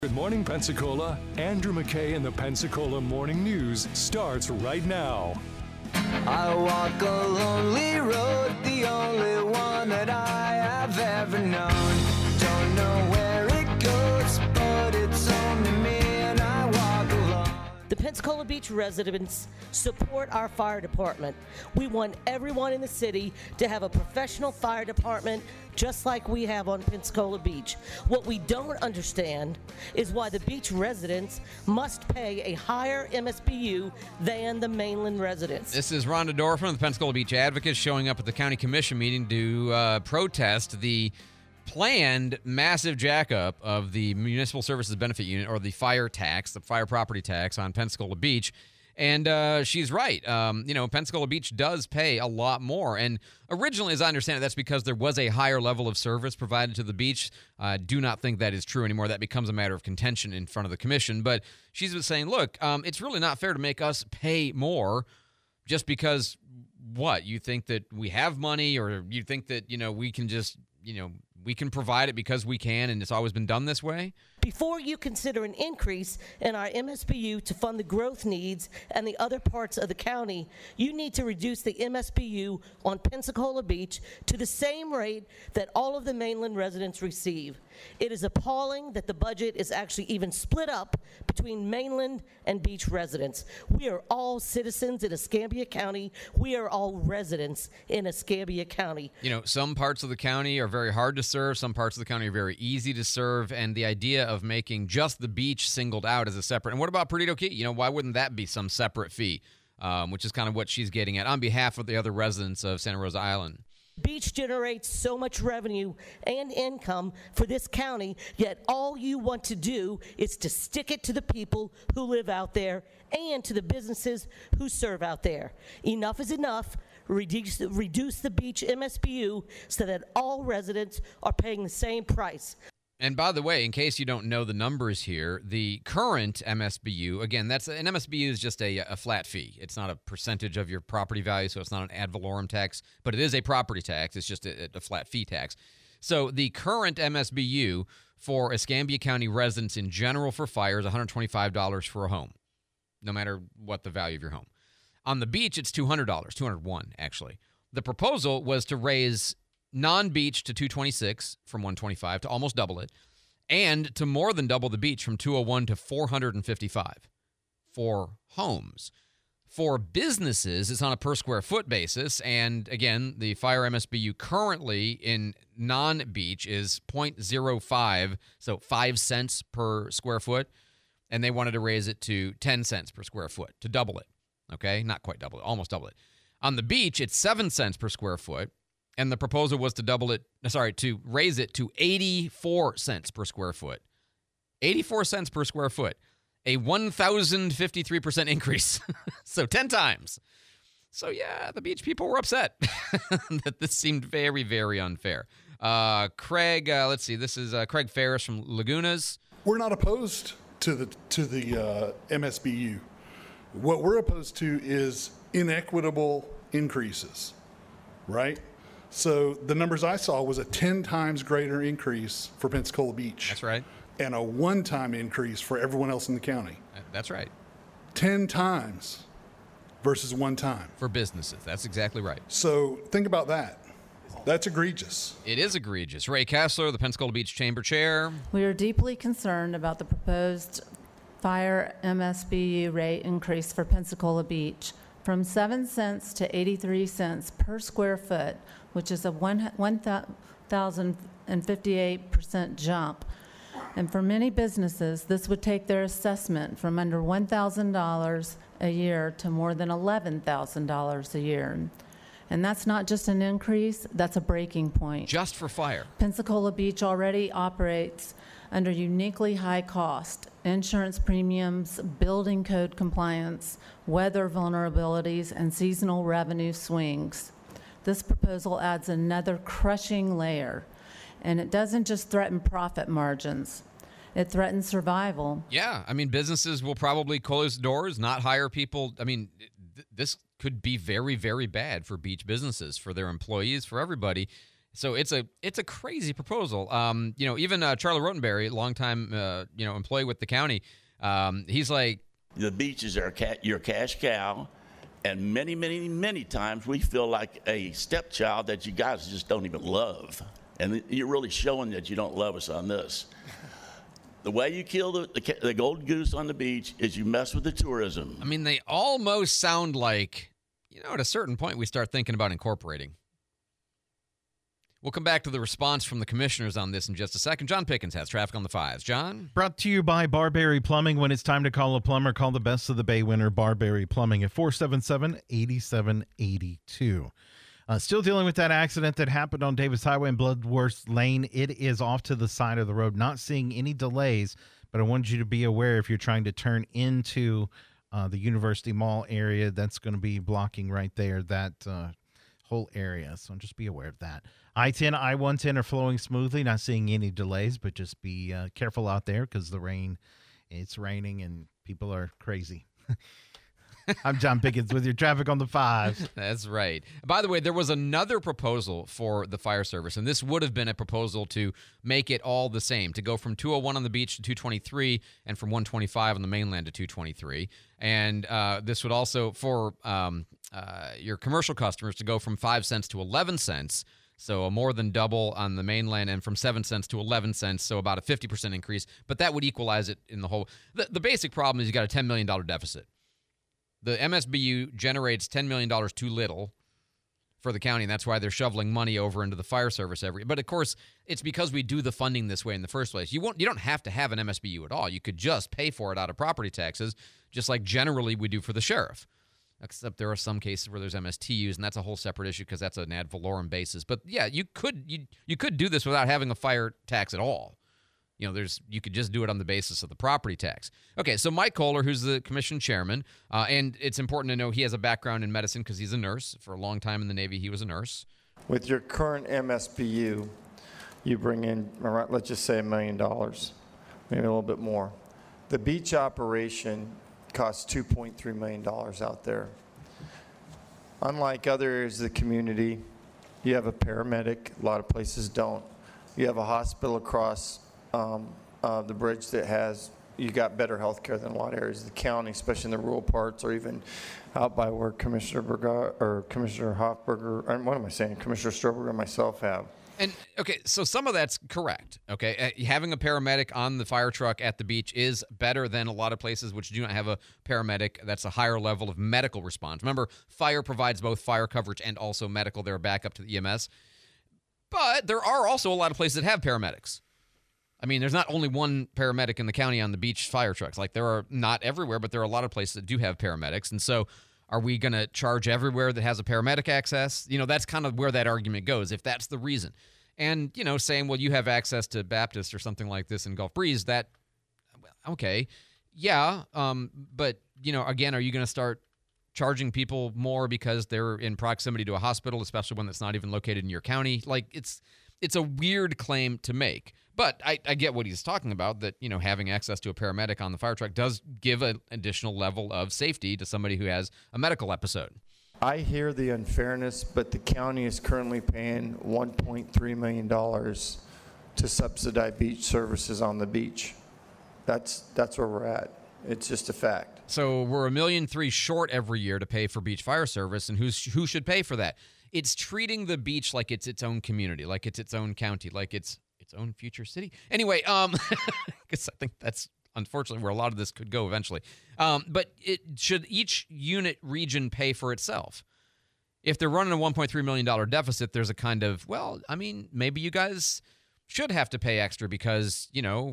Good morning, Pensacola. Andrew McKay and the Pensacola Morning News starts right now. I walk a lonely road, the only one that I have ever known. Don't know where it goes, but it's home to me and I walk alone. The Pensacola Beach residents support our fire department. We want everyone in the city to have a professional fire department just like we have on Pensacola Beach. What we don't understand is why the beach residents must pay a higher MSBU than the mainland residents. This is Rhonda Dorfman of the Pensacola Beach Advocates showing up at the county commission meeting to protest the planned massive jackup of the Municipal Services Benefit Unit, or the fire tax, the fire property tax on Pensacola Beach. And she's right. Pensacola Beach does pay a lot more. And originally, as I understand it, that's because there was a higher level of service provided to the beach. I do not think that is true anymore. That becomes a matter of contention in front of the commission. But she's been saying, look, it's really not fair to make us pay more just because, what, you think that we have money, or you think that, we can just, we can provide it because we can, and it's always been done this way? Before you consider an increase in our MSBU to fund the growth needs and the other parts of the county, you need to reduce the MSBU on Pensacola Beach to the same rate that all of the mainland residents receive. It is appalling that the budget is actually even split up between mainland and beach residents. We are all citizens in Escambia County. We are all residents in Escambia County. Some parts of the county are very hard to serve. Some parts of the county are very easy to serve. And the idea of making just the beach singled out as a separate, and what about Perdido Key? Why wouldn't that be some separate fee? Which is kind of what she's getting at on behalf of the other residents of Santa Rosa Island. Beach generates so much revenue and income for this county, yet all you want to do is to stick it to the people who live out there and to the businesses who serve out there. Enough is enough. Reduce the beach MSBU so that all residents are paying the same price. And by the way, in case you don't know the numbers here, the current MSBU, again, an MSBU is just a flat fee. It's not a percentage of your property value, so it's not an ad valorem tax, but it is a property tax. It's just a flat fee tax. So the current MSBU for Escambia County residents in general for fire is $125 for a home, no matter what the value of your home. On the beach, it's $200, $201 actually. The proposal was to raise non-beach to $226 from $125, to almost double it, and to more than double the beach from $201 to $455 for homes. For businesses, it's on a per square foot basis, and again, the fire MSBU currently in non-beach is 0.05, so 5 cents per square foot, and they wanted to raise it to 10 cents per square foot, to double it, okay? Not quite double it, almost double it. On the beach, it's 7 cents per square foot, and the proposal was to raise it to 84 cents per square foot. 84 cents per square foot. A 1,053% increase. So 10 times. So yeah, the beach people were upset that this seemed very, very unfair. Craig, let's see. This is Craig Ferris from Lagunas. We're not opposed to the MSBU. What we're opposed to is inequitable increases, right? So the numbers I saw was a 10 times greater increase for Pensacola Beach. That's right. And a one-time increase for everyone else in the county. That's right. 10 times versus one time. For businesses. That's exactly right. So think about that. That's egregious. It is egregious. Ray Kessler, the Pensacola Beach Chamber Chair. We are deeply concerned about the proposed fire MSBU rate increase for Pensacola Beach from 7 cents to 83 cents per square foot, which is a 1,058% jump. And for many businesses, this would take their assessment from under $1,000 a year to more than $11,000 a year. And that's not just an increase, that's a breaking point. Just for fire. Pensacola Beach already operates under uniquely high cost, insurance premiums, building code compliance, weather vulnerabilities, and seasonal revenue swings. This proposal adds another crushing layer, and it doesn't just threaten profit margins. It threatens survival. Yeah, I mean, businesses will probably close doors, not hire people. I mean, this could be very, very bad for beach businesses, for their employees, for everybody. So it's a crazy proposal. Even Charlie Rotenberry, longtime employee with the county, he's like, the beaches are your cash cow, and many, many, many times we feel like a stepchild that you guys just don't even love, and you're really showing that you don't love us on this. The way you kill the golden goose on the beach is you mess with the tourism. I mean, they almost sound like, at a certain point we start thinking about incorporating. We'll come back to the response from the commissioners on this in just a second. John Pickens has traffic on the 5s. John? Brought to you by Barberry Plumbing. When it's time to call a plumber, call the best of the Bay winner, Barberry Plumbing, at 477-8782. Still dealing with that accident that happened on Davis Highway in Bloodworth Lane. It is off to the side of the road. Not seeing any delays, but I wanted you to be aware if you're trying to turn into the University Mall area, that's going to be blocking right there, that whole area. So just be aware of that. I-10, I-110 are flowing smoothly. Not seeing any delays, but just be careful out there because it's raining and people are crazy. I'm John Pickens with your traffic on the 5s. That's right. By the way, there was another proposal for the fire service, and this would have been a proposal to make it all the same, to go from 201 on the beach to 223 and from 125 on the mainland to 223. And this would also, for your commercial customers, to go from 5 cents to 11 cents. So a more than double on the mainland, and from 7 cents to 11 cents, so about a 50% increase. But that would equalize it in the whole. The basic problem is you got a $10 million deficit. The MSBU generates $10 million too little for the county, and that's why they're shoveling money over into the fire service But of course, it's because we do the funding this way in the first place. You don't have to have an MSBU at all. You could just pay for it out of property taxes, just like generally we do for the sheriff. Except there are some cases where there's MSTUs, and that's a whole separate issue because that's an ad valorem basis. But yeah, you could do this without having a fire tax at all. You could just do it on the basis of the property tax. Okay, so Mike Kohler, who's the commission chairman, and it's important to know he has a background in medicine because he's a nurse. For a long time in the Navy, he was a nurse. With your current MSBU, you bring in, let's just say $1 million, maybe a little bit more. The beach operation costs $2.3 million out there. Unlike other areas of the community, you have a paramedic. A lot of places don't. You have a hospital across the bridge that you got better health care than a lot of areas of the county, especially in the rural parts, or even out by where Commissioner Hoffberger, Commissioner Stroberger and myself have. And, okay, so some of that's correct, okay? Having a paramedic on the fire truck at the beach is better than a lot of places which do not have a paramedic. That's a higher level of medical response. Remember, fire provides both fire coverage and also medical. They're a backup to the EMS. But there are also a lot of places that have paramedics. I mean, there's not only one paramedic in the county on the beach fire trucks. Like, there are not everywhere, but there are a lot of places that do have paramedics. And so are we going to charge everywhere that has a paramedic access? That's kind of where that argument goes, if that's the reason. And, saying, well, you have access to Baptist or something like this in Gulf Breeze, okay. Yeah, but, again, are you going to start charging people more because they're in proximity to a hospital, especially one that's not even located in your county? Like, it's a weird claim to make. But I get what he's talking about, that, having access to a paramedic on the fire truck does give an additional level of safety to somebody who has a medical episode. I hear the unfairness, but the county is currently paying $1.3 million to subsidize beach services on the beach. That's where we're at. It's just a fact. So we're $1.3 million short every year to pay for beach fire service, and who should pay for that? It's treating the beach like it's its own community, like it's its own county, like it's its own future city. Anyway, because I think that's unfortunately where a lot of this could go eventually. But should each unit region pay for itself? If they're running a $1.3 million deficit, there's a kind of, maybe you guys should have to pay extra because,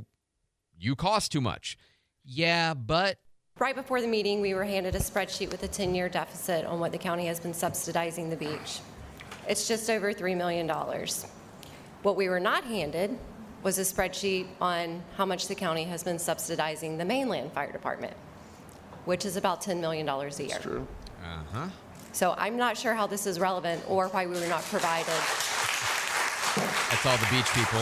you cost too much. Yeah, but... Right before the meeting, we were handed a spreadsheet with a 10-year deficit on what the county has been subsidizing the beach. It's just over $3 million. What we were not handed was a spreadsheet on how much the county has been subsidizing the mainland fire department, which is about $10 million a year. That's true. Uh-huh. So I'm not sure how this is relevant or why we were not provided. That's all the beach people.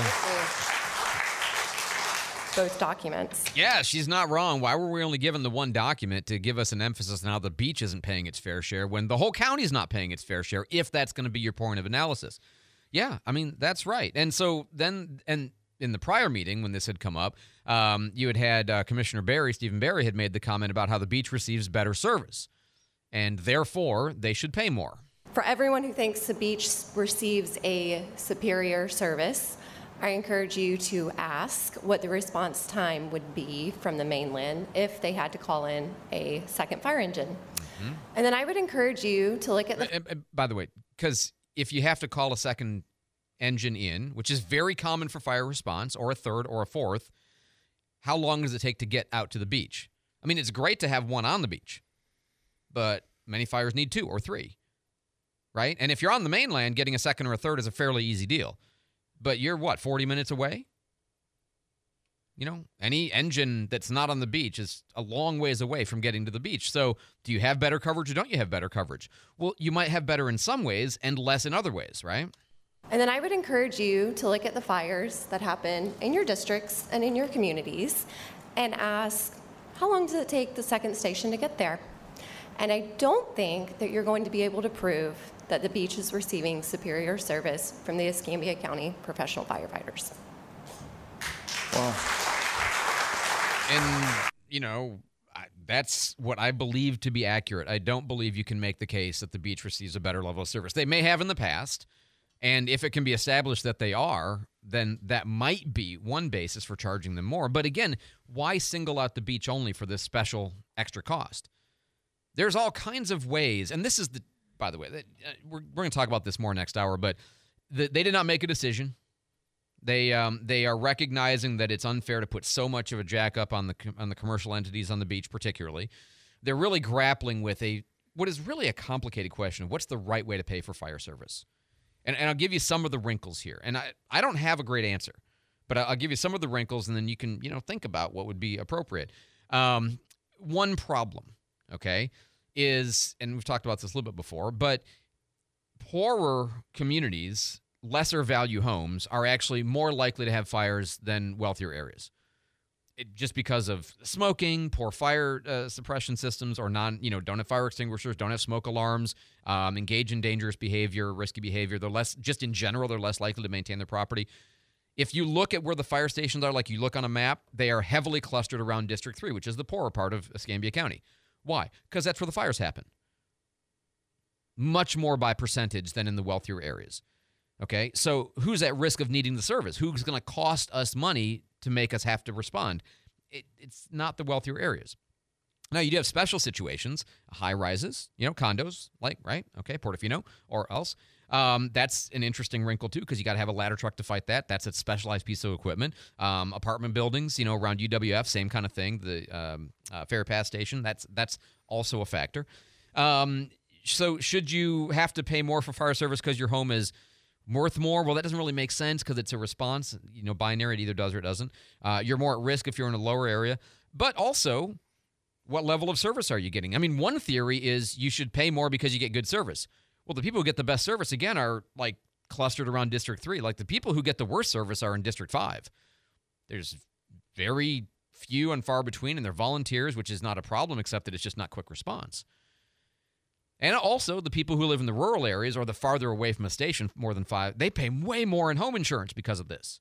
Both documents. Yeah, she's not wrong. Why were we only given the one document to give us an emphasis on how the beach isn't paying its fair share when the whole county's not paying its fair share, if that's going to be your point of analysis? Yeah, I mean, that's right. And so then, and in the prior meeting when this had come up, you had Commissioner Barry, Stephen Barry, had made the comment about how the beach receives better service, and therefore they should pay more. For everyone who thinks the beach receives a superior service, I encourage you to ask what the response time would be from the mainland if they had to call in a second fire engine. Mm-hmm. And then I would encourage you to look at the... By the way, because if you have to call a second engine in, which is very common for fire response, or a third or a fourth, how long does it take to get out to the beach? I mean, it's great to have one on the beach, but many fires need 2 or 3, right? And if you're on the mainland, getting a second or a third is a fairly easy deal. But you're, 40 minutes away? You know, any engine that's not on the beach is a long ways away from getting to the beach. So do you have better coverage or don't you have better coverage? Well, you might have better in some ways and less in other ways, right? And then I would encourage you to look at the fires that happen in your districts and in your communities and ask, how long does it take the second station to get there? And I don't think that you're going to be able to prove that the beach is receiving superior service from the Escambia County professional firefighters. Wow. And, you know, that's what I believe to be accurate. I don't believe you can make the case that the beach receives a better level of service. They may have in the past. And if it can be established that they are, then that might be one basis for charging them more. But again, why single out the beach only for this special extra cost? There's all kinds of ways, and this is the, by the way, we're going to talk about this more next hour, but they did not make a decision. They are recognizing that it's unfair to put so much of a jack up on the commercial entities on the beach, particularly. They're really grappling with what is really a complicated question of what's the right way to pay for fire service. And I'll give you some of the wrinkles here. And I don't have a great answer, but I'll give you some of the wrinkles, and then you can, think about what would be appropriate. One problem, okay, is, and we've talked about this a little bit before, but poorer communities, lesser value homes, are actually more likely to have fires than wealthier areas. Just because of smoking, poor fire suppression systems, or don't have fire extinguishers, don't have smoke alarms, engage in dangerous behavior, risky behavior. They're less, just in general, they're less likely to maintain their property. If you look at where the fire stations are, like you look on a map, they are heavily clustered around District 3, which is the poorer part of Escambia County. Why? Because that's where the fires happen. Much more by percentage than in the wealthier areas. Okay, so who's at risk of needing the service? Who's going to cost us money to make us have to respond? It's not the wealthier areas. Now, you do have special situations, high rises, condos, right? Okay, Portofino or else. That's an interesting wrinkle, too, because you got to have a ladder truck to fight that. That's a specialized piece of equipment. Apartment buildings, around UWF, same kind of thing. The Ferry Pass Station, that's also a factor. So should you have to pay more for fire service because your home is worth more? Well, that doesn't really make sense because it's a response, binary. It either does or it doesn't. You're more at risk if you're in a lower area. But also, what level of service are you getting? I mean, one theory is you should pay more because you get good service. Well, the people who get the best service, again, are clustered around District 3. The people who get the worst service are in District 5. There's very few and far between, and they're volunteers, which is not a problem, except that it's just not quick response. And also, the people who live in the rural areas or the farther away from a station, more than 5, they pay way more in home insurance because of this.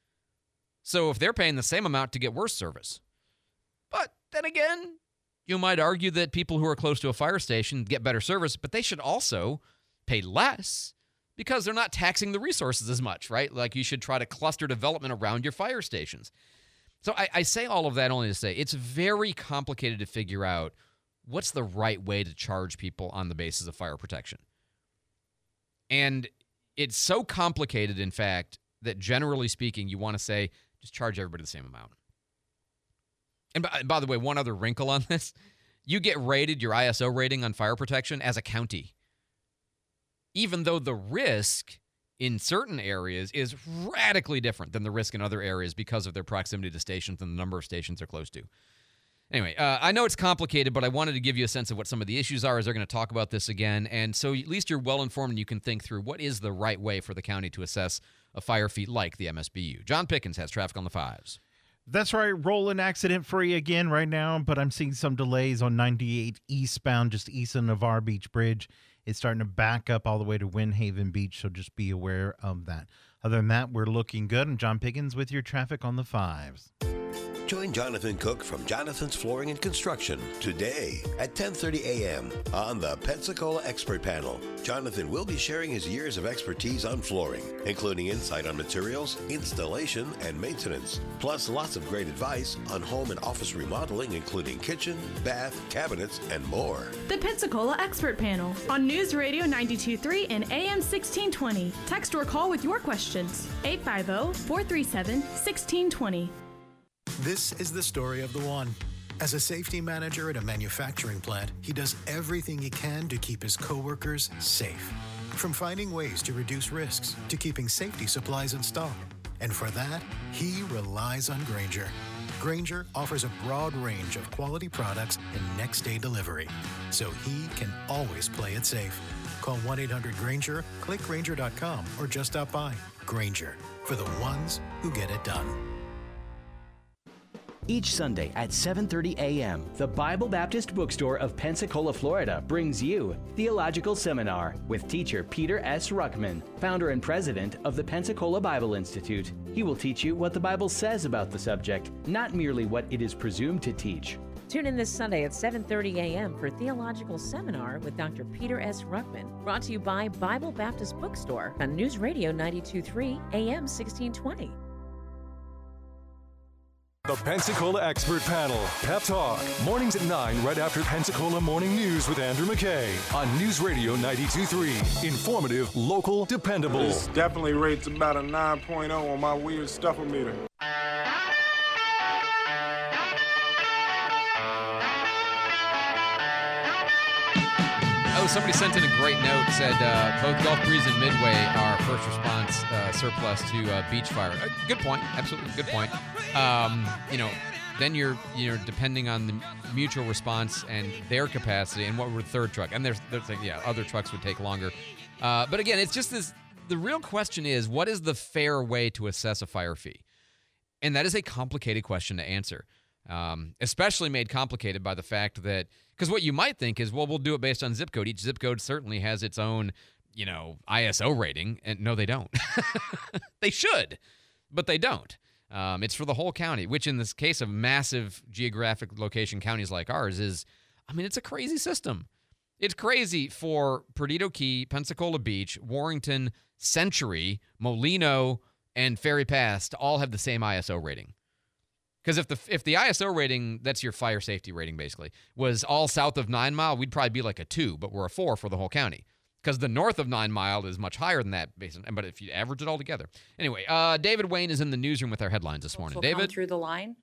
So if they're paying the same amount to get worse service. But then again, you might argue that people who are close to a fire station get better service, but they should also pay less because they're not taxing the resources as much, right? You should try to cluster development around your fire stations. So I say all of that only to say it's very complicated to figure out what's the right way to charge people on the basis of fire protection. And it's so complicated, in fact, that generally speaking, you want to say, just charge everybody the same amount. And by the way, one other wrinkle on this, you get rated, your ISO rating on fire protection, as a county. Even though the risk in certain areas is radically different than the risk in other areas because of their proximity to stations and the number of stations they're close to. Anyway, I know it's complicated, but I wanted to give you a sense of what some of the issues are as they're going to talk about this again. And so at least you're well-informed and you can think through what is the right way for the county to assess a fire fee like the MSBU. John Pickens has traffic on the 5s. That's right, rolling accident-free again right now, but I'm seeing some delays on 98 eastbound, just east of Navarre Beach Bridge It's starting to back up all the way to Windhaven Beach, so just be aware of that. Other than that, we're looking good. And John Pickens with your traffic on the 5s. Join Jonathan Cook from Jonathan's Flooring and Construction today at 10:30 a.m. on the Pensacola Expert Panel. Jonathan will be sharing his years of expertise on flooring, including insight on materials, installation, and maintenance, plus lots of great advice on home and office remodeling, including kitchen, bath, cabinets, and more. The Pensacola Expert Panel on News Radio 92.3 and AM 1620. Text or call with your questions. 850-437-1620. This is the story of the one. As a safety manager at a manufacturing plant, he does everything he can to keep his coworkers safe. From finding ways to reduce risks to keeping safety supplies in stock. And for that, he relies on Grainger. Grainger offers a broad range of quality products and next-day delivery, so he can always play it safe. Call 1-800-GRAINGER, click Grainger.com, or just stop by. Grainger, for the ones who get it done. Each Sunday at 7:30 a.m., the Bible Baptist Bookstore of Pensacola, Florida brings you Theological Seminar with teacher Peter S. Ruckman, founder and president of the Pensacola Bible Institute. He will teach you what the Bible says about the subject, not merely what it is presumed to teach. Tune in this Sunday at 7:30 a.m. for Theological Seminar with Dr. Peter S. Ruckman, brought to you by Bible Baptist Bookstore on News Radio 92.3 AM 1620. The Pensacola Expert Panel, Pep Talk, mornings at 9 right after Pensacola Morning News with Andrew McKay on News Radio 92.3. Informative, local, dependable. This definitely rates about a 9.0 on my weird stuffometer. Oh, somebody sent in a great note, said both Gulf Breeze and Midway are first response surplus to beach fire. Good point. Absolutely good point. Then you're depending on the mutual response and their capacity and what would third truck. And there's other trucks would take longer. But again, it's just this, the real question is, what is the fair way to assess a fire fee? And that is a complicated question to answer. Especially made complicated by the fact that, because what you might think is, well, we'll do it based on zip code. Each zip code certainly has its own, ISO rating, and no, they don't. They should, but they don't. It's for the whole county, which in this case of massive geographic location counties like ours is, it's a crazy system. It's crazy for Perdido Key, Pensacola Beach, Warrington, Century, Molino, and Ferry Pass to all have the same ISO rating. Because if the ISO rating, that's your fire safety rating basically, was all south of 9 Mile, we'd probably be like a 2, but we're a 4 for the whole county. Because the north of 9 Mile is much higher than that, but if you average it all together. Anyway, David Wayne is in the newsroom with our headlines this morning. David? Through the line.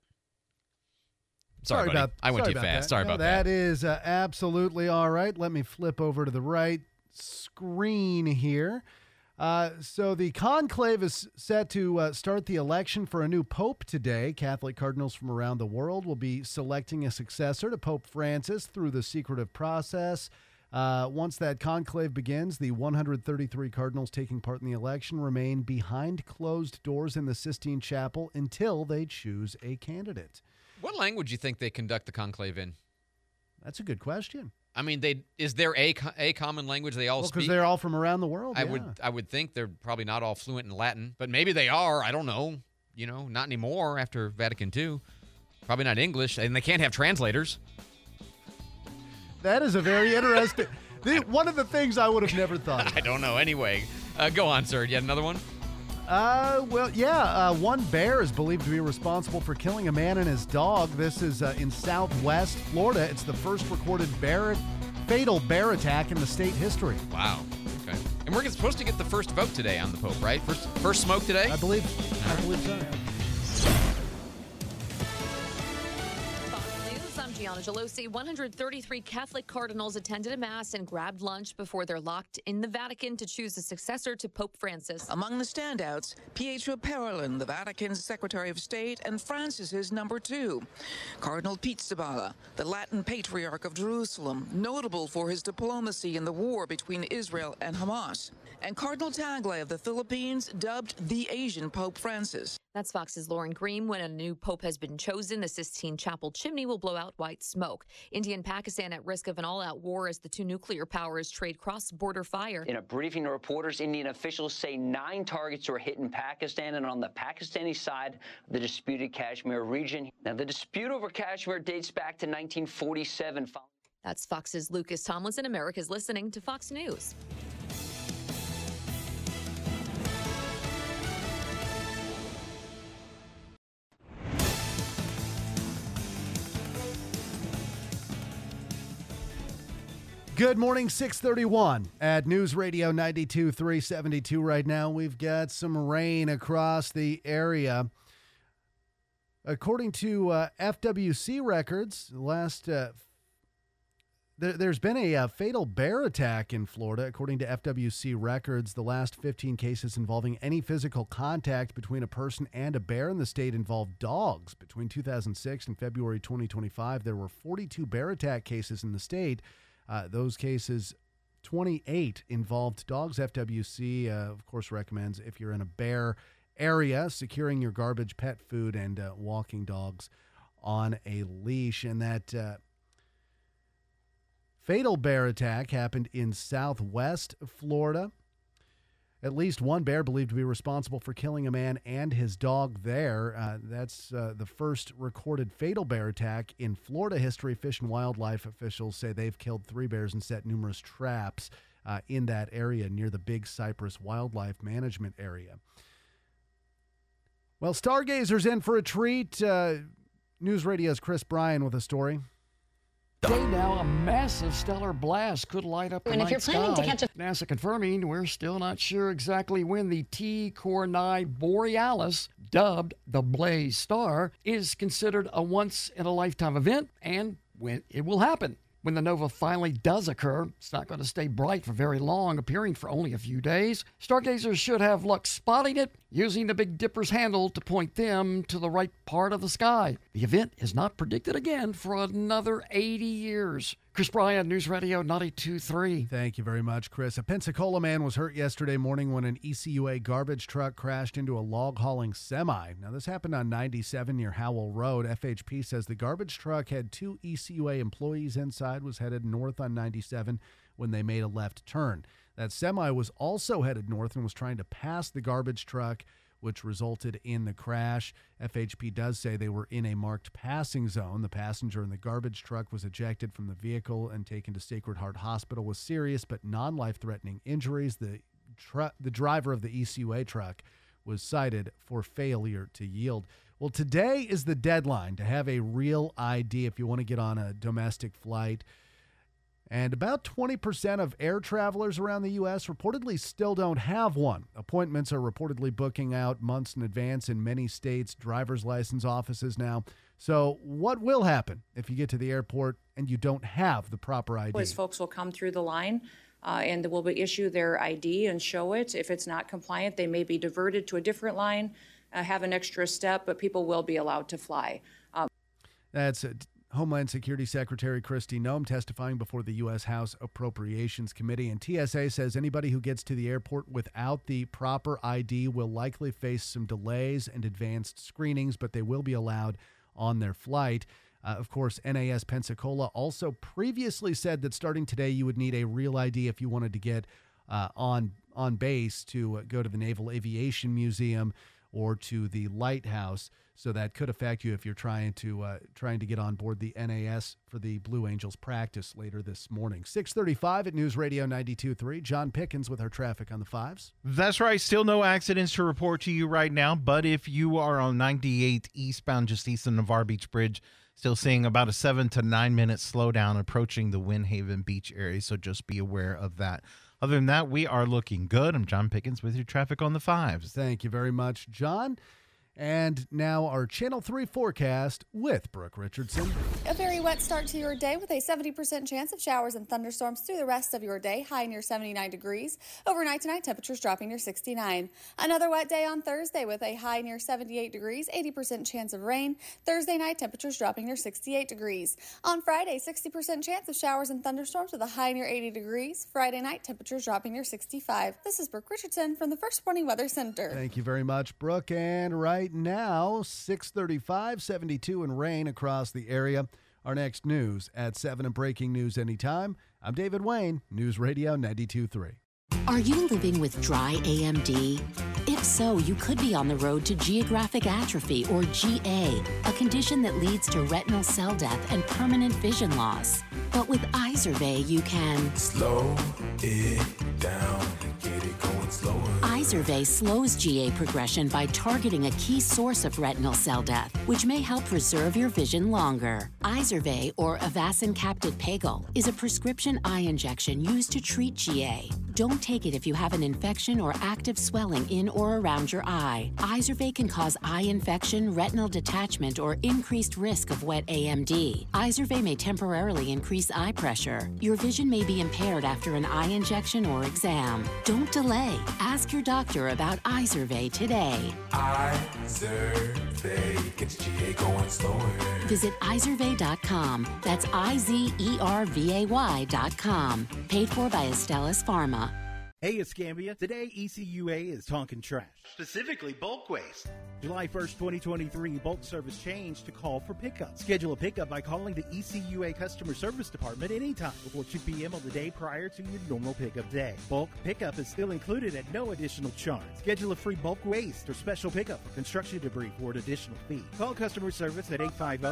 Sorry buddy. I went too fast. Sorry about that. That is absolutely all right. Let me flip over to the right screen here. So the conclave is set to start the election for a new pope today. Catholic cardinals from around the world will be selecting a successor to Pope Francis through the secretive process. Once that conclave begins, the 133 cardinals taking part in the election remain behind closed doors in the Sistine Chapel until they choose a candidate. What language do you think they conduct the conclave in? That's a good question. Is there a common language they all speak? Because they're all from around the world. I would think they're probably not all fluent in Latin, but maybe they are. I don't know. Not anymore after Vatican II. Probably not English, and they can't have translators. That is a very interesting. One of the things I would have never thought of. I don't know. Anyway, go on, sir. You had another one? One bear is believed to be responsible for killing a man and his dog. This is in southwest Florida. It's the first recorded fatal bear attack in the state history. Wow. Okay. And we're supposed to get the first vote today on the Pope, right? First smoke today? I believe so. I'm Gianna Gelosi. 133 Catholic cardinals attended a mass and grabbed lunch before they're locked in the Vatican to choose a successor to Pope Francis. Among the standouts, Pietro Parolin, the Vatican's Secretary of State, and Francis's number 2. Cardinal Pizzaballa, the Latin Patriarch of Jerusalem, notable for his diplomacy in the war between Israel and Hamas. And Cardinal Tagle of the Philippines, dubbed the Asian Pope Francis. That's Fox's Lauren Green. When a new pope has been chosen, the Sistine Chapel chimney will blow out white white smoke. India and Pakistan at risk of an all-out war as the two nuclear powers trade cross-border fire. In a briefing to reporters, Indian officials say 9 targets were hit in Pakistan and on the Pakistani side of the disputed Kashmir region. Now, the dispute over Kashmir dates back to 1947. That's Fox's Lucas Tomlinson. America's listening to Fox News. Good morning, 631 at News Radio 92 372 right now. We've got some rain across the area. According to FWC records, there's been a fatal bear attack in Florida. According to FWC records, the last 15 cases involving any physical contact between a person and a bear in the state involved dogs. Between 2006 and February 2025, there were 42 bear attack cases in the state. Those cases, 28 involved dogs. FWC, of course, recommends if you're in a bear area, securing your garbage, pet food, and walking dogs on a leash. And that fatal bear attack happened in southwest Florida. At least one bear believed to be responsible for killing a man and his dog there. That's the first recorded fatal bear attack in Florida history. Fish and Wildlife officials say they've killed 3 bears and set numerous traps in that area near the Big Cypress Wildlife Management Area. Well, stargazers in for a treat. News Radio's Chris Bryan with a story. Day now, a massive stellar blast could light up the night sky. NASA confirming we're still not sure exactly when the T Coronæ Borealis, dubbed the Blaze Star, is considered a once-in-a-lifetime event and when it will happen. When the nova finally does occur, it's not going to stay bright for very long, appearing for only a few days. Stargazers should have luck spotting it, using the Big Dipper's handle to point them to the right part of the sky. The event is not predicted again for another 80 years. Chris Bryan, News Radio 92.3. Thank you very much, Chris. A Pensacola man was hurt yesterday morning when an ECUA garbage truck crashed into a log-hauling semi. Now, this happened on 97 near Howell Road. FHP says the garbage truck had 2 ECUA employees inside, was headed north on 97 when they made a left turn. That semi was also headed north and was trying to pass the garbage truck, which resulted in the crash. FHP does say they were in a marked passing zone. The passenger in the garbage truck was ejected from the vehicle and taken to Sacred Heart Hospital with serious but non-life-threatening injuries. The driver of the ECUA truck was cited for failure to yield. Well, today is the deadline to have a real ID if you want to get on a domestic flight. And about 20% of air travelers around the U.S. reportedly still don't have one. Appointments are reportedly booking out months in advance in many states' driver's license offices now. So what will happen if you get to the airport and you don't have the proper ID? As folks will come through the line and will issue their ID and show it. If it's not compliant, they may be diverted to a different line, have an extra step, but people will be allowed to fly. That's Homeland Security Secretary Kristi Noem testifying before the U.S. House Appropriations Committee. And TSA says anybody who gets to the airport without the proper ID will likely face some delays and advanced screenings, but they will be allowed on their flight. Of course, NAS Pensacola also previously said that starting today you would need a real ID if you wanted to get on base to go to the Naval Aviation Museum or to the lighthouse. So that could affect you if you're trying to get on board the NAS for the Blue Angels practice later this morning. 6:35 at News Radio 92.3. John Pickens with our traffic on the 5s. That's right. Still no accidents to report to you right now. But if you are on 98 eastbound just east of Navarre Beach Bridge, still seeing about a 7 to 9 minute slowdown approaching the Windhaven Beach area. So just be aware of that. Other than that, we are looking good. I'm John Pickens with your traffic on the 5s. Thank you very much, John. And now our Channel 3 forecast with Brooke Richardson. A very wet start to your day with a 70% chance of showers and thunderstorms through the rest of your day, high near 79 degrees. Overnight tonight, temperatures dropping near 69. Another wet day on Thursday with a high near 78 degrees, 80% chance of rain. Thursday night, temperatures dropping near 68 degrees. On Friday, 60% chance of showers and thunderstorms with a high near 80 degrees. Friday night, temperatures dropping near 65. This is Brooke Richardson from the First Warning Weather Center. Thank you very much, Brooke. And right now, 6:35, 72 and rain across the area. Our next news at 7 and breaking news anytime. I'm David Wayne, News Radio 92.3. Are you living with dry AMD? If so, you could be on the road to geographic atrophy, or GA, a condition that leads to retinal cell death and permanent vision loss. But with Izervay, you can slow it down, get it going slower. Izervay slows GA progression by targeting a key source of retinal cell death, which may help preserve your vision longer. Izervay, or Avastin Captid Pagel, is a prescription eye injection used to treat GA. Don't take it if you have an infection or active swelling in or around your eye. Izervay can cause eye infection, retinal detachment, or increased risk of wet AMD. Izervay may temporarily increase eye pressure. Your vision may be impaired after an eye injection or exam. Don't delay. Ask your doctor about Izervay today. Izervay gets GA going slower. Visit Izervay.com. That's IZERVAY.com. Paid for by Astellas Pharma. Hey, Escambia. Today, ECUA is talking trash, specifically bulk waste. July 1st, 2023, bulk service changed to call for pickup. Schedule a pickup by calling the ECUA Customer Service Department anytime before 2 p.m. on the day prior to your normal pickup day. Bulk pickup is still included at no additional charge. Schedule a free bulk waste or special pickup for construction debris for an additional fee. Call customer service at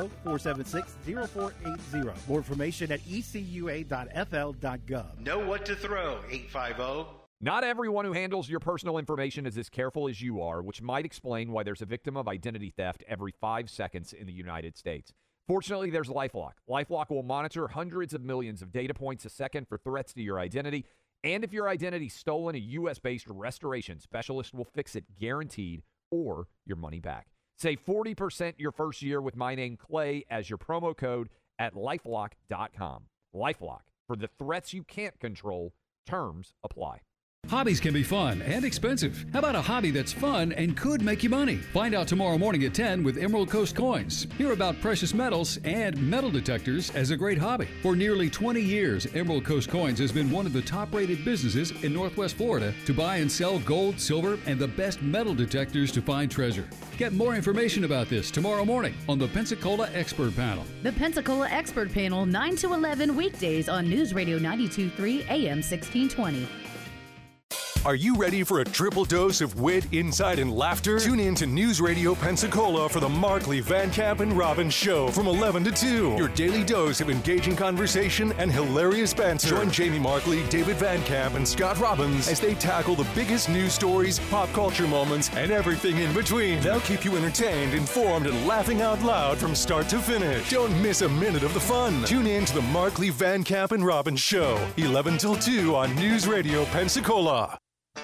850-476-0480. More information at ecua.fl.gov. Know what to throw, 850. Not everyone who handles your personal information is as careful as you are, which might explain why there's a victim of identity theft every 5 seconds in the United States. Fortunately, there's LifeLock. LifeLock will monitor hundreds of millions of data points a second for threats to your identity. And if your identity's stolen, a U.S.-based restoration specialist will fix it guaranteed, or your money back. Save 40% your first year with my name, Clay, as your promo code at LifeLock.com. LifeLock. For the threats you can't control, terms apply. Hobbies can be fun and expensive. How about a hobby that's fun and could make you money? Find out tomorrow morning at 10 with Emerald Coast Coins. Hear about precious metals and metal detectors as a great hobby. For nearly 20 years, Emerald Coast Coins has been one of the top-rated businesses in Northwest Florida to buy and sell gold, silver, and the best metal detectors to find treasure. Get more information about this tomorrow morning on the Pensacola Expert Panel. The Pensacola Expert Panel, 9 to 11 weekdays on News Radio 92.3 AM 1620. Are you ready for a triple dose of wit, insight, and laughter? Tune in to News Radio Pensacola for the Markley, Van Camp, and Robbins Show from 11 to 2. Your daily dose of engaging conversation and hilarious banter. Join Jamie Markley, David Van Camp, and Scott Robbins as they tackle the biggest news stories, pop culture moments, and everything in between. They'll keep you entertained, informed, and laughing out loud from start to finish. Don't miss a minute of the fun. Tune in to the Markley, Van Camp, and Robbins Show, 11 till 2 on News Radio Pensacola.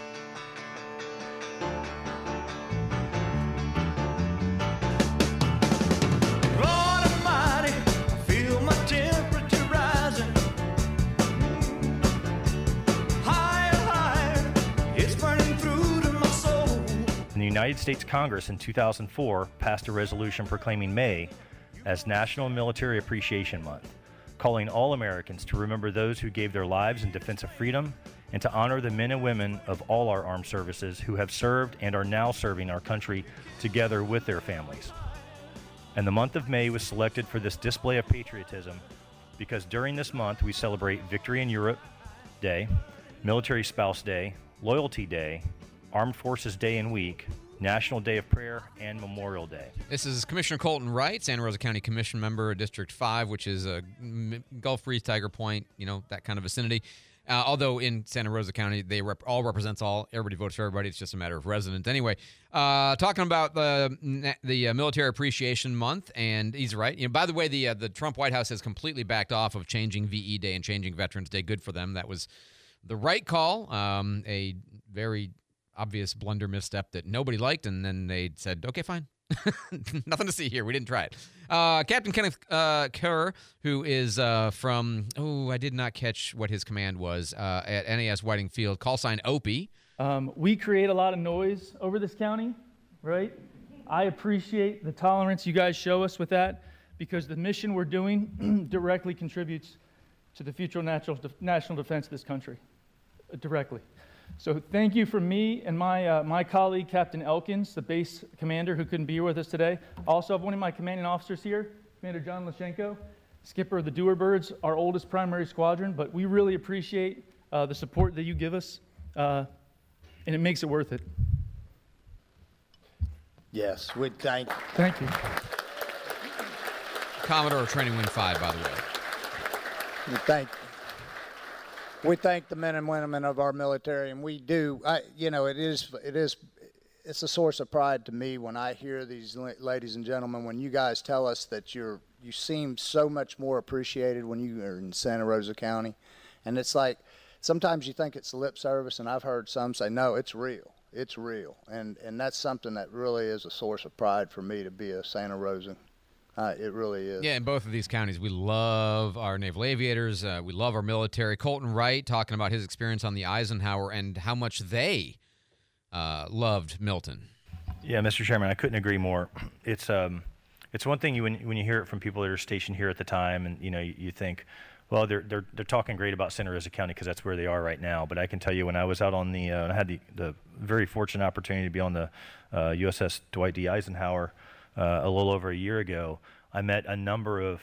The United States Congress in 2004 passed a resolution proclaiming May as National Military Appreciation Month, calling all Americans to remember those who gave their lives in defense of freedom and to honor the men and women of all our armed services who have served and are now serving our country together with their families. And the month of May was selected for this display of patriotism because during this month we celebrate Victory in Europe Day, Military Spouse Day, Loyalty Day, Armed Forces Day and Week, National Day of Prayer, and Memorial Day. This is Commissioner Colton Wright, Santa Rosa County Commission member, District 5, which is Gulf Breeze, Tiger Point, that kind of vicinity. Although in Santa Rosa County, they all represents all. Everybody votes for everybody. It's just a matter of resident. Anyway, talking about the Military Appreciation Month, and he's right. By the way, the Trump White House has completely backed off of changing VE Day and changing Veterans Day. Good for them. That was the right call. A very obvious blunder misstep that nobody liked, and then they said, okay, fine. Nothing to see here. We didn't try it. Captain Kenneth Kerr, who is from, I did not catch what his command was, at NAS Whiting Field, call sign Opie. We create a lot of noise over this county, right? I appreciate the tolerance you guys show us with that because the mission we're doing directly contributes to the future national defense of this country, directly. So thank you from me and my colleague, Captain Elkins, the base commander who couldn't be here with us today. Also have one of my commanding officers here, Commander John Lashenko. skipper of the Doorbirds, our oldest primary squadron, but we really appreciate the support that you give us, and it makes it worth it. Yes, we thank. Thank you. Commodore Training Wing 5, by the way. We thank the men and women of our military, and we do. It's a source of pride to me when I hear these ladies and gentlemen, when you guys tell us that you seem so much more appreciated when you are in Santa Rosa County. And it's like, sometimes you think it's lip service, and I've heard some say, no, it's real. It's real. And that's something that really is a source of pride for me to be a Santa Rosan. It really is. Yeah, in both of these counties, we love our naval aviators. We love our military. Colton Wright talking about his experience on the Eisenhower and how much they loved Milton. Yeah, Mr. Chairman, I couldn't agree more. It's one thing when you hear it from people that are stationed here at the time, and you think, well, they're talking great about Santa Rosa County because that's where they are right now. But I can tell you, when I was out on I had the very fortunate opportunity to be on the USS Dwight D. Eisenhower a little over a year ago. I met a number of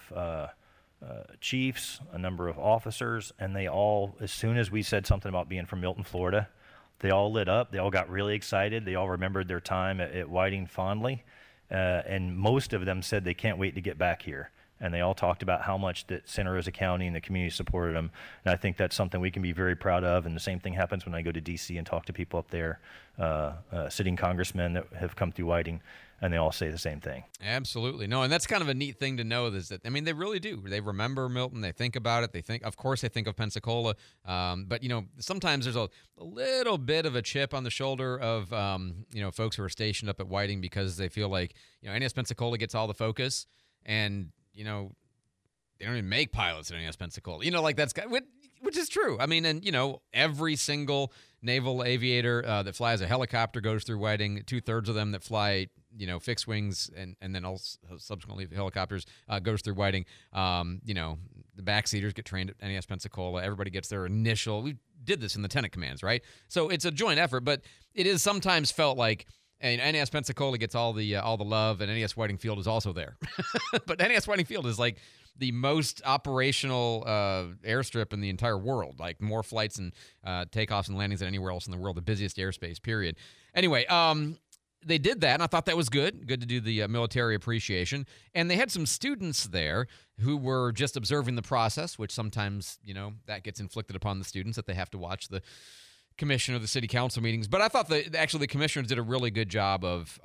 chiefs, a number of officers, and they all, as soon as we said something about being from Milton, Florida, they all lit up. They all got really excited. They all remembered their time at Whiting fondly. And most of them said they can't wait to get back here. And they all talked about how much that Santa Rosa County and the community supported them. And I think that's something we can be very proud of. And the same thing happens when I go to D.C. and talk to people up there, sitting congressmen that have come through Whiting, and they all say the same thing. Absolutely. No, and that's kind of a neat thing to know is that, they really do. They remember Milton. They think about it. Of course, they think of Pensacola. But, sometimes there's a little bit of a chip on the shoulder of, folks who are stationed up at Whiting because they feel like, NAS Pensacola gets all the focus, and they don't even make pilots at NAS Pensacola. That's which is true. And every single naval aviator that flies a helicopter goes through Whiting. 2/3 of them that fly, fixed wings and then also subsequently helicopters goes through Whiting. The backseaters get trained at NAS Pensacola. Everybody gets their initial. We did this in the Lieutenant Commands, right? So it's a joint effort, but it is sometimes felt like. And NAS Pensacola gets all the love, and NAS Whiting Field is also there. But NAS Whiting Field is like the most operational airstrip in the entire world, like more flights and takeoffs and landings than anywhere else in the world, the busiest airspace, period. Anyway, they did that, and I thought that was good to do the military appreciation. And they had some students there who were just observing the process, which sometimes, that gets inflicted upon the students that they have to watch the commission or the city council meetings. But I thought that actually the commissioners did a really good job of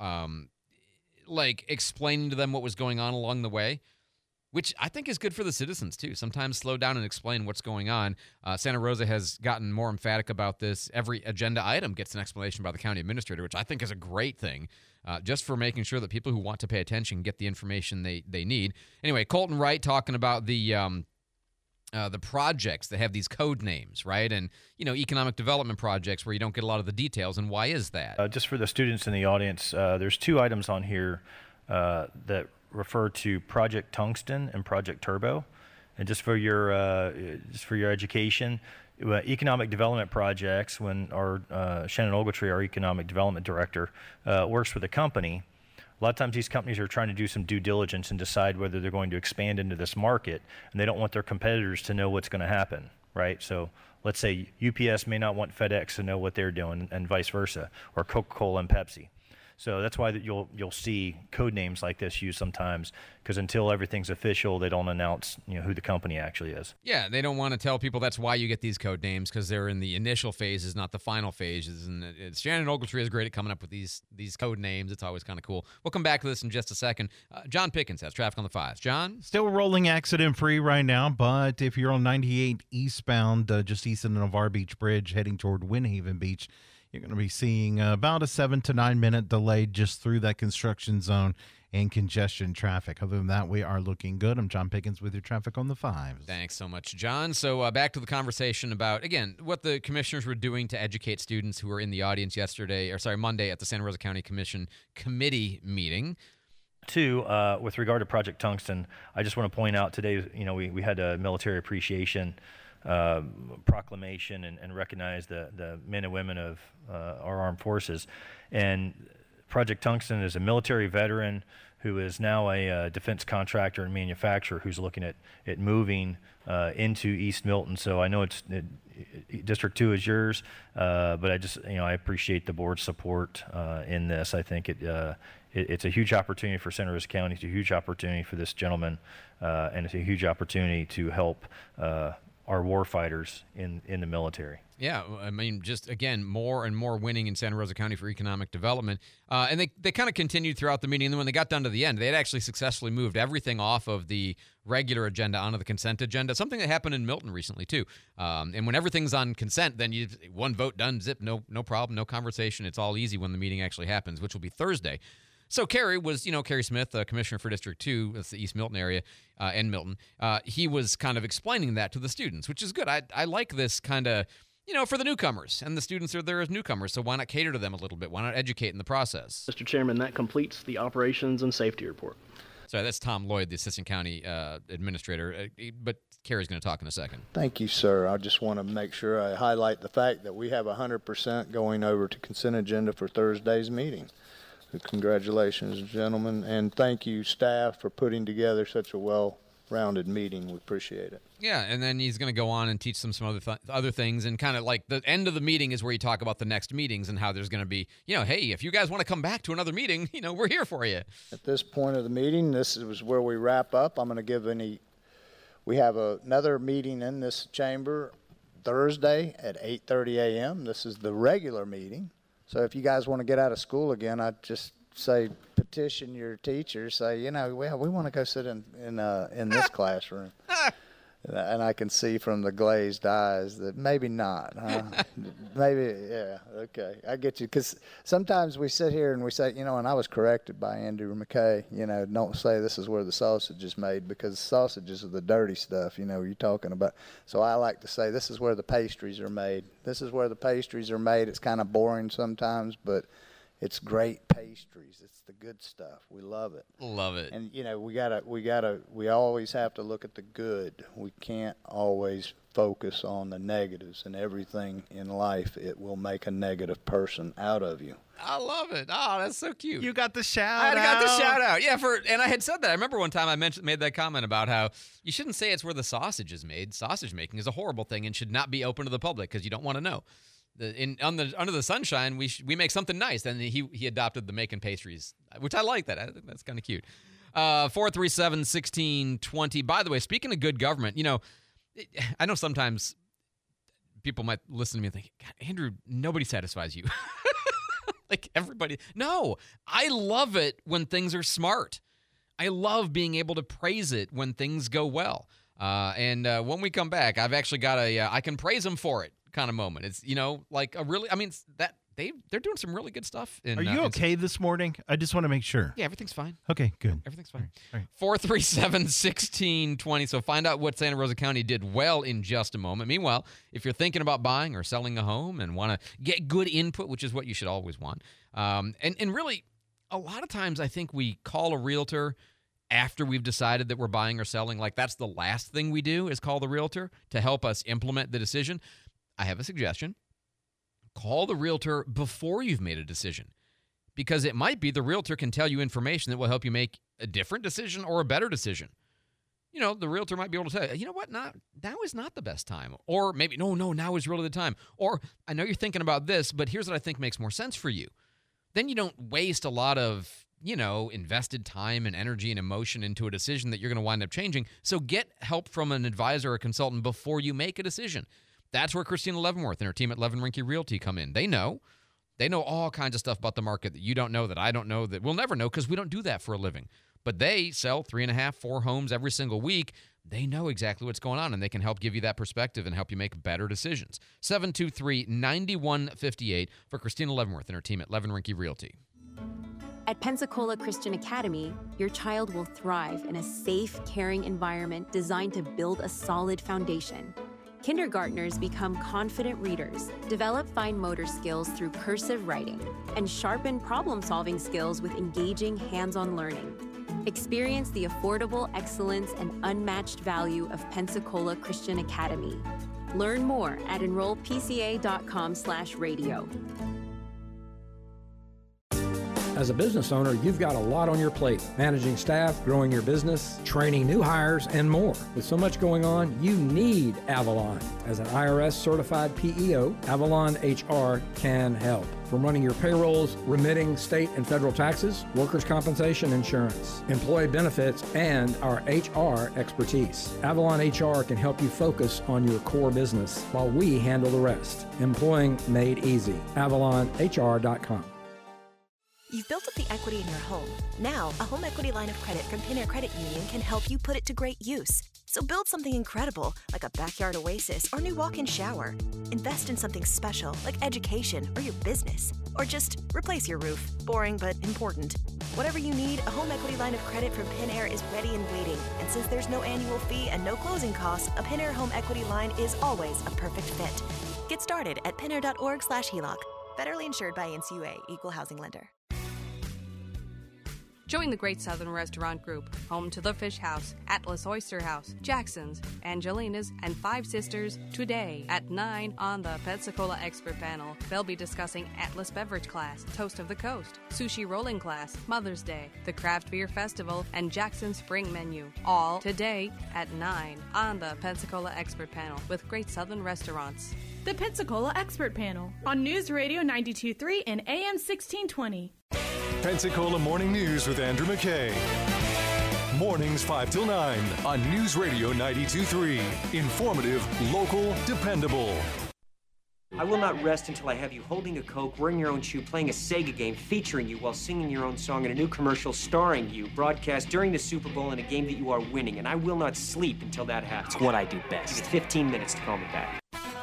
explaining to them what was going on along the way, which I think is good for the citizens too. Sometimes slow down and explain what's going on. Santa Rosa has gotten more emphatic about this. Every agenda item gets an explanation by the county administrator, which I think is a great thing, just for making sure that people who want to pay attention get the information they need. Anyway, Colton Wright talking about the projects that have these code names, right? And, economic development projects where you don't get a lot of the details. And why is that? Just for the students in the audience, there's two items on here that refer to Project Tungsten and Project Turbo. And just for your education, economic development projects, when our Shannon Ogletree, our economic development director, works with a company, a lot of times these companies are trying to do some due diligence and decide whether they're going to expand into this market, and they don't want their competitors to know what's going to happen, right? So let's say UPS may not want FedEx to know what they're doing, and vice versa, or Coca-Cola and Pepsi. So that's why that you'll see code names like this used sometimes, because until everything's official, they don't announce who the company actually is. Yeah, they don't want to tell people that's why you get these code names, because they're in the initial phases, not the final phases. And Shannon Ogletree is great at coming up with these code names. It's always kind of cool. We'll come back to this in just a second. John Pickens has traffic on the 5s. John? Still rolling accident-free right now, but if you're on 98 eastbound, just east of the Navarre Beach Bridge, heading toward Windhaven Beach, you're going to be seeing about a 7 to 9 minute delay just through that construction zone and congestion traffic. Other than that, we are looking good. I'm John Pickens with your traffic on the 5s. Thanks so much, John. So back to the conversation about, again, what the commissioners were doing to educate students who were in the audience Monday at the Santa Rosa County Commission committee meeting. Two, with regard to Project Tungsten, I just want to point out today, we had a military appreciation proclamation and recognize the men and women of our armed forces. And Project Tungsten is a military veteran who is now a defense contractor and manufacturer who's looking at moving into East Milton. So I know District 2 is yours, but I appreciate the board's support in this. I think it's a huge opportunity for Santa Rosa County. It's a huge opportunity for this gentleman, and it's a huge opportunity to help our war fighters in the military. Yeah, I mean, just, again, more and more winning in Santa Rosa County for economic development. And they kind of continued throughout the meeting. And then when they got down to the end, they had actually successfully moved everything off of the regular agenda onto the consent agenda, something that happened in Milton recently, too. And when everything's on consent, then one vote done, zip, no problem, no conversation. It's all easy when the meeting actually happens, which will be Thursday. So Kerry was, Kerry Smith, Commissioner for District 2, that's the East Milton area, and Milton. He was kind of explaining that to the students, which is good. I like this kind of, for the newcomers, and the students are there as newcomers, so why not cater to them a little bit? Why not educate in the process? Mr. Chairman, that completes the operations and safety report. Sorry, that's Tom Lloyd, the Assistant County Administrator, but Kerry's going to talk in a second. Thank you, sir. I just want to make sure I highlight the fact that we have 100% going over to consent agenda for Thursday's meeting. Congratulations, gentlemen, and thank you, staff, for putting together such a well-rounded meeting. We appreciate it. Yeah, and then he's going to go on and teach them some other things, and kind of like the end of the meeting is where you talk about the next meetings and how there's going to be, hey, if you guys want to come back to another meeting, we're here for you. At this point of the meeting, this is where we wrap up. I'm going to give we have another meeting in this chamber Thursday at 8:30 a.m. This is the regular meeting. So if you guys want to get out of school again, I'd just say petition your teacher. Say, we want to go sit in this classroom. And I can see from the glazed eyes that maybe not. Huh? Maybe, yeah, okay. I get you. Because sometimes we sit here and we say, and I was corrected by Andrew McKay, don't say this is where the sausage is made, because sausages are the dirty stuff, you're talking about. So I like to say this is where the pastries are made. This is where the pastries are made. It's kind of boring sometimes, but it's great pastries. It's the good stuff. We love it. Love it. And we always have to look at the good. We can't always focus on the negatives, and everything in life, it will make a negative person out of you. I love it. Oh, that's so cute. You got the shout out. I got the shout out. Yeah, and I had said that. I remember one time I made that comment about how you shouldn't say it's where the sausage is made. Sausage making is a horrible thing and should not be open to the public because you don't want to know. Under the sunshine, we make something nice. And he adopted the making pastries, which I like that. I think that's kind of cute. 437-1620. By the way, speaking of good government, I know sometimes people might listen to me and think, God, Andrew, nobody satisfies you. Like everybody. No, I love it when things are smart. I love being able to praise it when things go well. And when we come back, I've actually got I can praise them for it kind of moment. It's, like a really, they're doing some really good stuff. Are you okay this morning? I just want to make sure. Yeah, everything's fine. Okay, good. Everything's fine. All right. 437-1620. So find out what Santa Rosa County did well in just a moment. Meanwhile, if you're thinking about buying or selling a home and want to get good input, which is what you should always want, and really, a lot of times I think we call a realtor after we've decided that we're buying or selling. Like that's the last thing we do is call the realtor to help us implement the decision. I have a suggestion. Call the realtor before you've made a decision, because it might be the realtor can tell you information that will help you make a different decision or a better decision. The realtor might be able to tell you, what, now is not the best time. Or maybe, no, now is really the time. Or I know you're thinking about this, but here's what I think makes more sense for you. Then you don't waste a lot of, invested time and energy and emotion into a decision that you're going to wind up changing. So get help from an advisor or a consultant before you make a decision. That's where Christina Leavenworth and her team at Levin Rinke Realty come in. They know all kinds of stuff about the market that you don't know, that I don't know, that we'll never know because we don't do that for a living. But they sell 3.5, 4 homes every single week. They know exactly what's going on, and they can help give you that perspective and help you make better decisions. 723-9158 for Christina Leavenworth and her team at Levin Rinke Realty. At Pensacola Christian Academy, your child will thrive in a safe, caring environment designed to build a solid foundation. Kindergartners become confident readers, develop fine motor skills through cursive writing, and sharpen problem-solving skills with engaging hands-on learning. Experience the affordable excellence and unmatched value of Pensacola Christian Academy. Learn more at enrollpca.com/radio. As a business owner, you've got a lot on your plate. Managing staff, growing your business, training new hires, and more. With so much going on, you need Avalon. As an IRS-certified PEO, Avalon HR can help. From running your payrolls, remitting state and federal taxes, workers' compensation insurance, employee benefits, and our HR expertise. Avalon HR can help you focus on your core business while we handle the rest. Employing made easy. AvalonHR.com. You've built up the equity in your home. Now, a home equity line of credit from Pinair Credit Union can help you put it to great use. So build something incredible, like a backyard oasis or new walk-in shower. Invest in something special, like education or your business. Or just replace your roof. Boring, but important. Whatever you need, a home equity line of credit from Pinair is ready and waiting. And since there's no annual fee and no closing costs, a Pinair home equity line is always a perfect fit. Get started at pinair.org/HELOC. Federally insured by NCUA, Equal Housing Lender. Join the Great Southern Restaurant Group, home to the Fish House, Atlas Oyster House, Jackson's, Angelina's, and Five Sisters today at 9 on the Pensacola Expert Panel. They'll be discussing Atlas Beverage Class, Toast of the Coast, Sushi Rolling Class, Mother's Day, the Craft Beer Festival, and Jackson's Spring Menu. All today at 9 on the Pensacola Expert Panel with Great Southern Restaurants. The Pensacola Expert Panel on News Radio 92.3 and AM 1620. Pensacola Morning News with Andrew McKay. Mornings 5 till 9 on News Radio 92.3. Informative, local, dependable. I will not rest until I have you holding a Coke, wearing your own shoe, playing a Sega game, featuring you while singing your own song in a new commercial starring you, broadcast during the Super Bowl in a game that you are winning. And I will not sleep until that happens. It's what I do best. You get 15 minutes to call me back.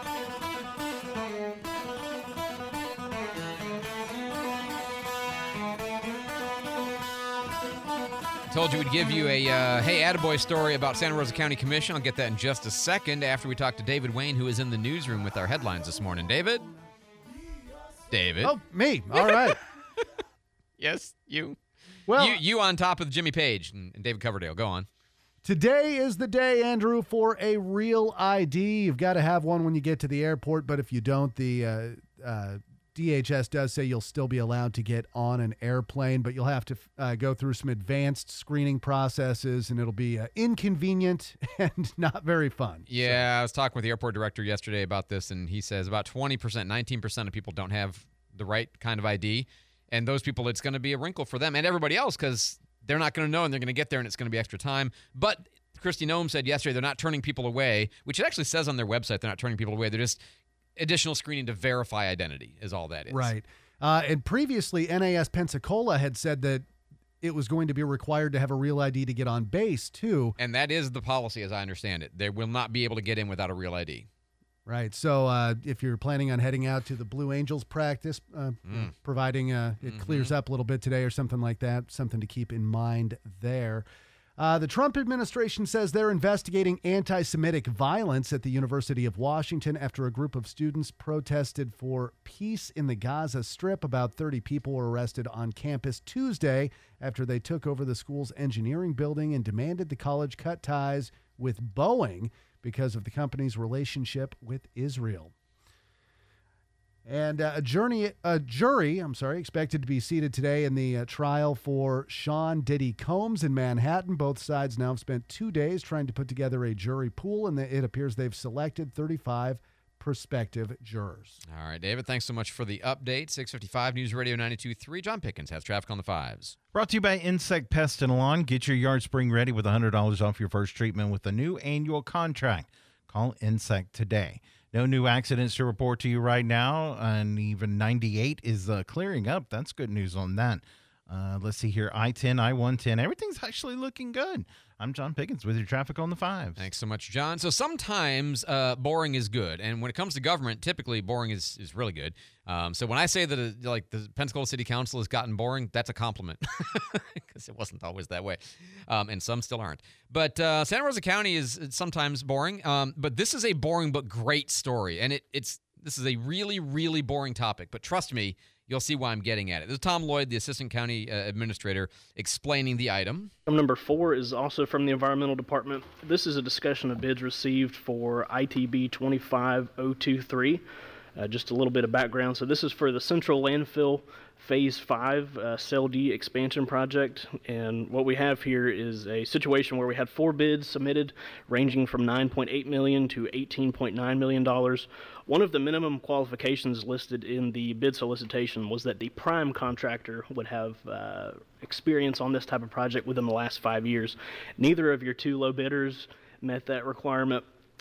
Told you we'd give you a Hey Attaboy story about Santa Rosa County Commission. I'll get that in just a second after we talk to David Wayne, who is in the newsroom with our headlines this morning. David? Oh, me. All right. Yes, you. Well, you on top of Jimmy Page and David Coverdale. Go on. Today is the day, Andrew, for a real ID. You've got to have one when you get to the airport, but if you don't, the DHS does say you'll still be allowed to get on an airplane, but you'll have to go through some advanced screening processes, and it'll be inconvenient and not very fun. Yeah, I was talking with the airport director yesterday about this, and he says about 20%, 19% of people don't have the right kind of ID, and those people, it's going to be a wrinkle for them and everybody else because they're not going to know, and they're going to get there, and it's going to be extra time. But Kristi Noem said yesterday they're not turning people away, which it actually says on their website they're not turning people away. They're just additional screening to verify identity is all that is. Right. And previously, NAS Pensacola had said that it was going to be required to have a real ID to get on base, too. And that is the policy, as I understand it. They will not be able to get in without a real ID. Right. So if you're planning on heading out to the Blue Angels practice, providing it clears up a little bit today or something like that, something to keep in mind there. The Trump administration says they're investigating anti-Semitic violence at the University of Washington after a group of students protested for peace in the Gaza Strip. About 30 people were arrested on campus Tuesday after they took over the school's engineering building and demanded the college cut ties with Boeing because of the company's relationship with Israel. And a jury, expected to be seated today in the trial for Sean Diddy Combs in Manhattan. Both sides now have spent 2 days trying to put together a jury pool, and it appears they've selected 35 prospective jurors. All right, David, thanks so much for the update. 6:55 News Radio 92.3. John Pickens has traffic on the fives. Brought to you by Insect Pest and Lawn. Get your yard spring ready with $100 off your first treatment with a new annual contract. Call Insect today. No new accidents to report to you right now, and even 98 is clearing up. That's good news on that. Let's see here. I-10, I-110. Everything's actually looking good. I'm John Pickens with your traffic on the fives. Thanks so much, John. So sometimes boring is good, and when it comes to government, typically boring is really good. So when I say that the Pensacola City Council has gotten boring, that's a compliment because it wasn't always that way, and some still aren't. But Santa Rosa County is sometimes boring, but this is a boring but great story, and this is a really, really boring topic. But trust me, you'll see why I'm getting at it. This is Tom Lloyd, the Assistant County Administrator, explaining the item. Item number 4 is also from the Environmental Department. This is a discussion of bids received for ITB 25023. Just a little bit of background. So this is for the Central Landfill Phase 5 Cell D expansion project. And what we have here is a situation where we had 4 bids submitted ranging from $9.8 million to $18.9 million. One of the minimum qualifications listed in the bid solicitation was that the prime contractor would have experience on this type of project within the last 5 years. Neither of your 2 low bidders met that requirement.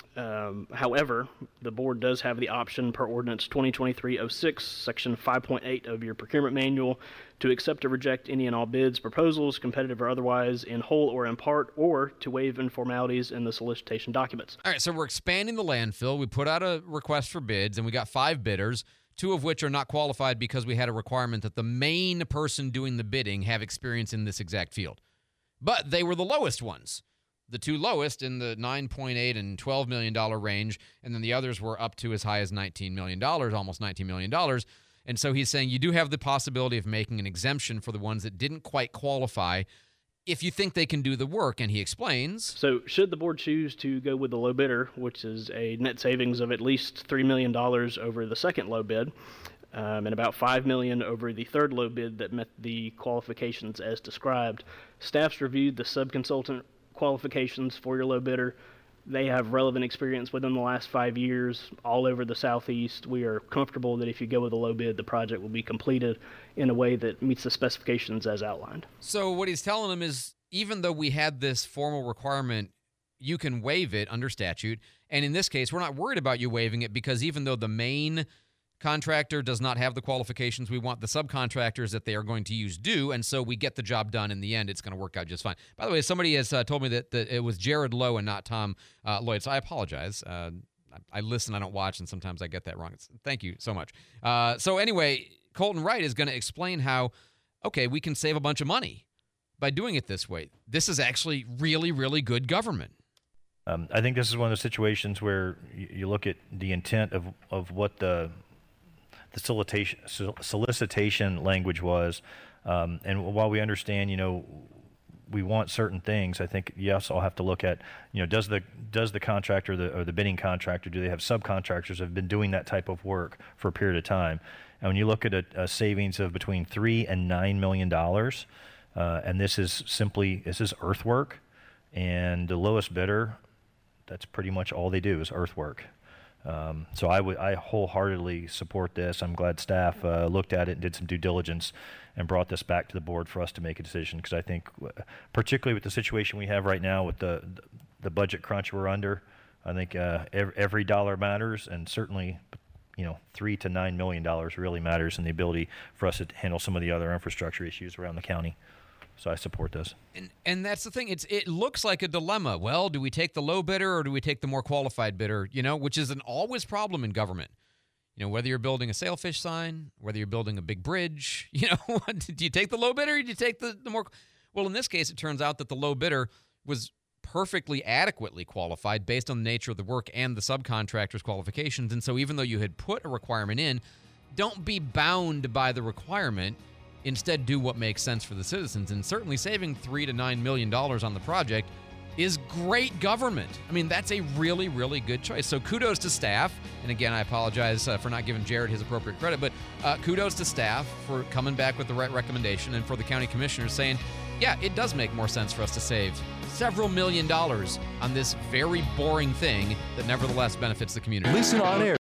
However, the board does have the option per ordinance 2023-06, section 5.8 of your procurement manual, to accept or reject any and all bids, proposals, competitive or otherwise, in whole or in part, or to waive informalities in the solicitation documents. All right, so we're expanding the landfill. We put out a request for bids, and we got 5 bidders, 2 of which are not qualified because we had a requirement that the main person doing the bidding have experience in this exact field. But they were the lowest ones. The 2 lowest in the $9.8 and $12 million range, and then the others were up to as high as $19 million, almost $19 million. And so he's saying you do have the possibility of making an exemption for the ones that didn't quite qualify if you think they can do the work, and he explains. So should the board choose to go with the low bidder, which is a net savings of at least $3 million over the second low bid, and about $5 million over the third low bid that met the qualifications as described, staff's reviewed the subconsultant qualifications for your low bidder. They have relevant experience within the last 5 years all over the Southeast. We are comfortable that if you go with a low bid, the project will be completed in a way that meets the specifications as outlined. So what he's telling them is, even though we had this formal requirement, you can waive it under statute. And in this case, we're not worried about you waiving it, because even though the main contractor does not have the qualifications we want, the subcontractors that they are going to use do, and so we get the job done. In the end, it's going to work out just fine. By the way, somebody has told me that it was Jared Lowe and not Tom Lloyd, so I apologize. I listen, I don't watch, and sometimes I get that wrong. Thank you so much. So anyway, Colton Wright is going to explain how, okay, we can save a bunch of money by doing it this way. This is actually really, really good government. I think this is one of those situations where you look at the intent of what the solicitation language was, and while we understand, we want certain things, I think yes, I'll have to look at, does the contractor or the bidding contractor, do they have subcontractors that have been doing that type of work for a period of time? And when you look at a savings of between $3 and $9 million, and this is earthwork, and the lowest bidder, that's pretty much all they do is earthwork. So I wholeheartedly support this. I'm glad staff looked at it and did some due diligence and brought this back to the board for us to make a decision, because I think, particularly with the situation we have right now with the budget crunch we're under, I think every dollar matters, and certainly $3 to $9 million really matters in the ability for us to handle some of the other infrastructure issues around the county. So I support this. And that's the thing. It looks like a dilemma. Well, do we take the low bidder or do we take the more qualified bidder? Which is an always problem in government. Whether you're building a sailfish sign, whether you're building a big bridge, do you take the low bidder or do you take the more? Well, in this case, it turns out that the low bidder was perfectly adequately qualified based on the nature of the work and the subcontractor's qualifications. And so even though you had put a requirement in, don't be bound by the requirement. Instead, do what makes sense for the citizens. And certainly saving $3 to $9 million on the project is great government. I mean, that's a really, really good choice. So kudos to staff. And again, I apologize for not giving Jared his appropriate credit, but kudos to staff for coming back with the right recommendation, and for the county commissioners saying, yeah, it does make more sense for us to save several $1 million on this very boring thing that nevertheless benefits the community. Listen on air